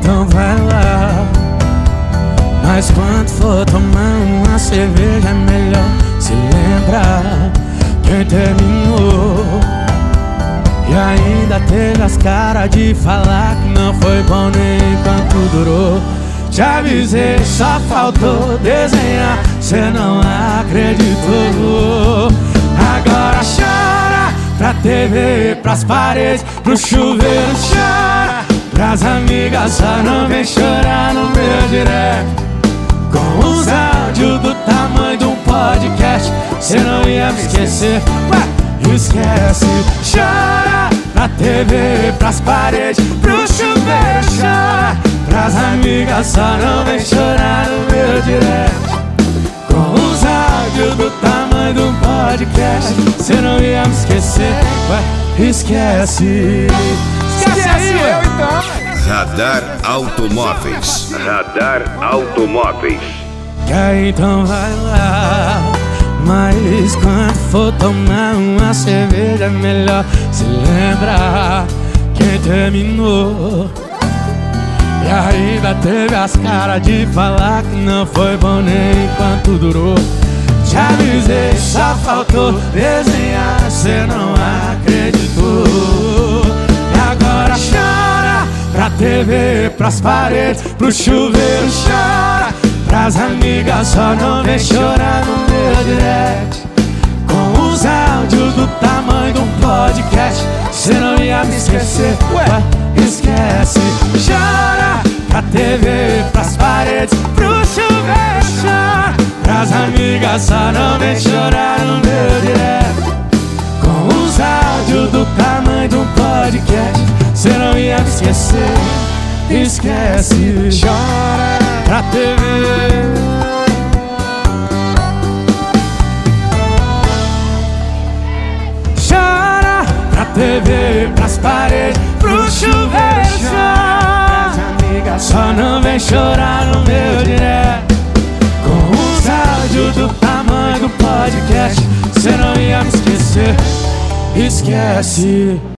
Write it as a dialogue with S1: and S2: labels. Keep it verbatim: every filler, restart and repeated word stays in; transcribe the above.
S1: então vai lá. Mas quando for tomar uma cerveja é melhor se lembrar quem terminou. E ainda teve as caras de falar que não foi bom nem enquanto durou. Te avisei, só faltou desenhar, cê não acreditou. Agora chora pra T V, pras paredes, pro chuveiro chora. Pras amigas só não vem chorar no meu direct. Com os áudios do tamanho de um podcast, cê não ia me esquecer, ué, esquece. Chora pra T V, pras paredes, pro chuveiro chora. Pras amigas só não vem chorar no meu direct. Com os áudios do tamanho de um podcast, cê não ia me esquecer, ué, esquece. Esquece aí, eu então.
S2: Radar Automóveis. Radar Automóveis.
S1: Que aí então vai lá. Mas quando for tomar uma cerveja é melhor se lembrar quem terminou. E ainda teve as caras de falar que não foi bom nem enquanto durou. Te avisei, só faltou desenhar, cê não acreditou. E agora chora pra T V, pras paredes, pro chuveiro chora. Pras amigas só não vem chorar no meu direct. Com os áudios do tamanho de um podcast, cê não ia me esquecer, ué, esquece. Chora pra T V, pras paredes, pro chuveiro chora. Pras amigas só não vem chorar no meu direct. Com os áudios do tamanho de um podcast, cê não ia me esquecer, esquece. Chora pra T V. Chora pra T V, pras paredes, pro chuveiro chora. Só não vem chorar no meu direct. Com os áudios do tamanho do podcast, cê não ia me esquecer, esquece.